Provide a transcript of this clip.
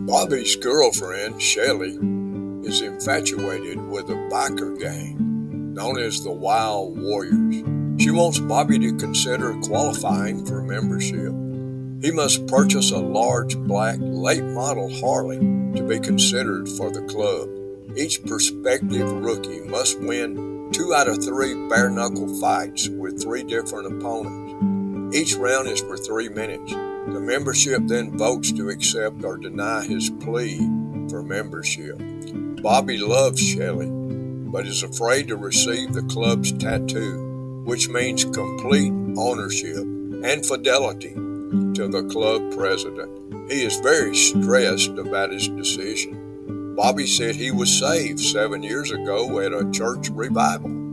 Bobby's girlfriend, Shelley, is infatuated with a biker gang known as the Wild Warriors. She wants Bobby to consider qualifying for membership. He must purchase a large black late model Harley to be considered for the club. Each prospective rookie must win 2 out of 3 bare-knuckle fights with 3 different opponents. Each round is for 3 minutes. The membership then votes to accept or deny his plea for membership. Bobby loves Shelley, but is afraid to receive the club's tattoo, which means complete ownership and fidelity to the club president. He is very stressed about his decision. Bobby said he was saved 7 years ago at a church revival.